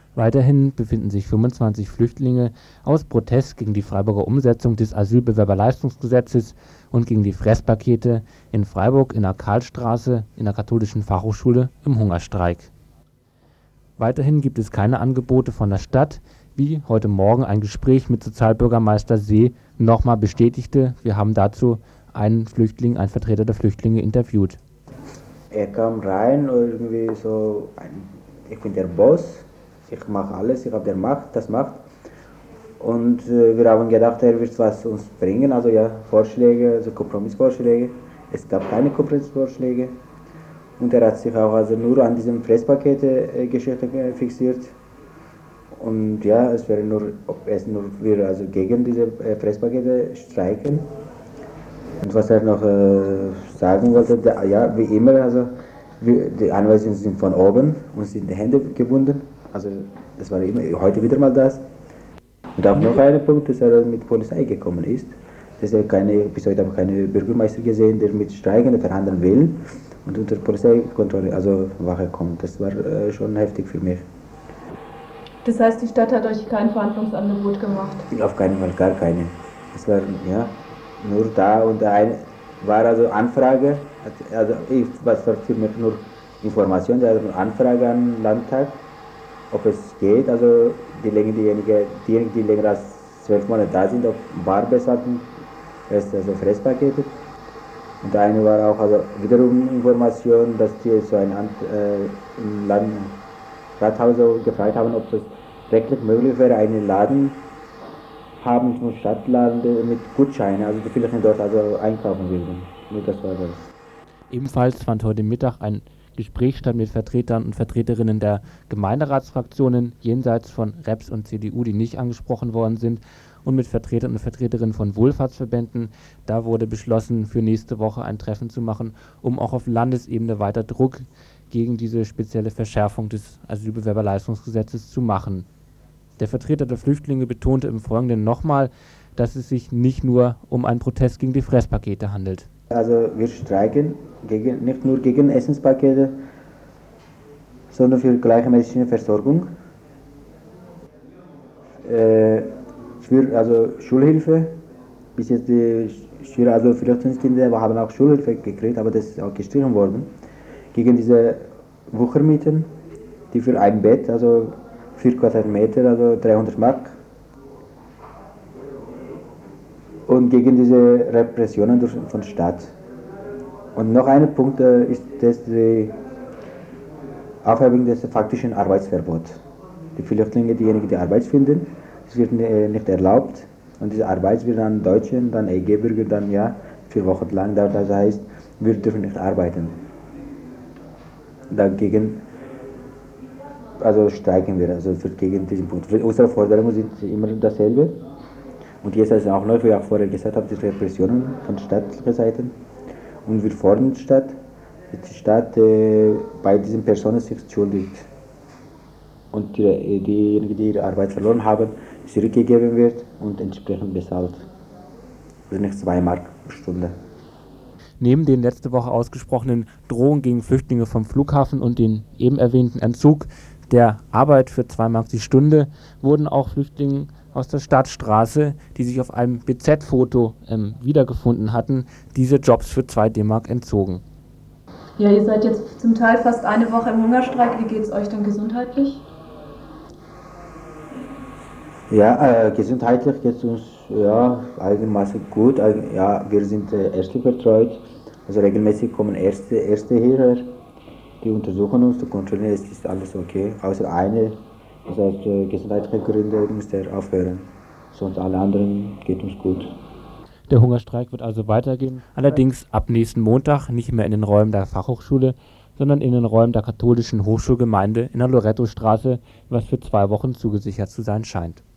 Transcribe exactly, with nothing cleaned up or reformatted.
Weiterhin befinden sich fünfundzwanzig Flüchtlinge aus Protest gegen die Freiburger Umsetzung des Asylbewerberleistungsgesetzes und gegen die Fresspakete in Freiburg in der Karlstraße in der Katholischen Fachhochschule im Hungerstreik. Weiterhin gibt es keine Angebote von der Stadt, wie heute Morgen ein Gespräch mit Sozialbürgermeister See nochmal bestätigte. Wir haben dazu einen Flüchtling, einen Vertreter der Flüchtlinge interviewt. Er kam rein und irgendwie so, ein, ich bin der Boss, ich mache alles, ich habe der Macht, das Macht. Und äh, wir haben gedacht, er wird was uns bringen, also ja, Vorschläge, also Kompromissvorschläge. Es gab keine Kompromissvorschläge. Und er hat sich auch also nur an diesem Fresspakete-Geschichte äh, fixiert. Und ja, es wäre nur, ob es nur wir also gegen diese äh, Fresspakete streiken. Und was er noch äh, sagen wollte, da, ja, wie immer, also wir, die Anweisungen sind von oben, uns sind die Hände gebunden. Also das war immer, heute wieder mal das. Und auch noch ein Punkt, dass er mit Polizei gekommen ist. Das ist keine, bis heute habe ich keinen Bürgermeister gesehen, der mit Streikenden verhandeln will und unter Polizeikontrolle, also Wache kommt. Das war äh, schon heftig für mich. Das heißt, die Stadt hat euch kein Verhandlungsangebot gemacht? Auf keinen Fall, gar keine. Es war ja nur da und ein war also Anfrage, also ich, was war für mich nur Information, also Anfrage an den Landtag, ob es geht, also diejenigen, diejenigen, diejenigen die länger als zwölf Monate da sind, auf bar bezahlten, also Fresspakete. Und eine war auch also wiederum Information, dass die so ein äh, im Land Rathaus gefragt haben, ob das rechtlich möglich wäre, einen Laden haben zum Stadtladen mit Gutscheinen, also die vielleicht dort also einkaufen würden. Nur das war das. Ebenfalls fand heute Mittag ein Gespräch statt mit Vertretern und Vertreterinnen der Gemeinderatsfraktionen jenseits von Reps und C D U, die nicht angesprochen worden sind, und mit Vertretern und Vertreterinnen von Wohlfahrtsverbänden. Da wurde beschlossen, für nächste Woche ein Treffen zu machen, um auch auf Landesebene weiter Druck gegen diese spezielle Verschärfung des Asylbewerberleistungsgesetzes zu machen. Der Vertreter der Flüchtlinge betonte im Folgenden nochmal, dass es sich nicht nur um einen Protest gegen die Fresspakete handelt. Also wir streiken gegen, nicht nur gegen Essenspakete, sondern für gleiche medizinische Versorgung, äh, für also Schulhilfe. Bis jetzt die Schüler, also Flüchtlingskinder haben auch Schulhilfe gekriegt, aber das ist auch gestrichen worden. Gegen diese Wuchermieten, die für ein Bett, also vier Quadratmeter, also dreihundert Mark. Und gegen diese Repressionen durch, von Staat. Und noch ein Punkt äh, ist das die Aufhebung des faktischen Arbeitsverbots. Die Flüchtlinge, diejenigen, die Arbeit finden, das wird äh, nicht erlaubt. Und diese Arbeit wird dann Deutschen, dann E G-Bürger, dann ja, vier Wochen lang. Das heißt, wir dürfen nicht arbeiten. Dagegen also streiken wir, also für gegen diesen Punkt. Unsere Forderungen sind immer dasselbe. Und jetzt ist auch neu, wie ich auch vorher gesagt habe, die Repressionen von staatlicher Seite. Und wir fordern die Stadt, dass die Stadt äh, bei diesen Personen sich schuldigt. Und die, diejenigen, die ihre Arbeit verloren haben, zurückgegeben wird und entsprechend bezahlt. Also nicht zwei Mark pro Stunde. Neben den letzte Woche ausgesprochenen Drohungen gegen Flüchtlinge vom Flughafen und den eben erwähnten Entzug der Arbeit für zwei Mark die Stunde wurden auch Flüchtlinge aus der Stadtstraße, die sich auf einem B Z-Foto ähm, wiedergefunden hatten, diese Jobs für zwei D-Mark entzogen. Ja, ihr seid jetzt zum Teil fast eine Woche im Hungerstreik. Wie geht es euch denn gesundheitlich? Ja, äh, gesundheitlich geht es uns ja, einigermaßen gut. Ja, wir sind äh, ärztlich betreut. Also regelmäßig kommen Ärzte, Ärzte hierher, die untersuchen uns, die kontrollieren, es ist alles okay. Außer eine, das heißt, äh, gesundheitliche Gründe muss der aufhören. Sonst alle anderen geht uns gut. Der Hungerstreik wird also weitergehen, allerdings ab nächsten Montag nicht mehr in den Räumen der Fachhochschule, sondern in den Räumen der katholischen Hochschulgemeinde in der Lorettostraße, was für zwei Wochen zugesichert zu sein scheint.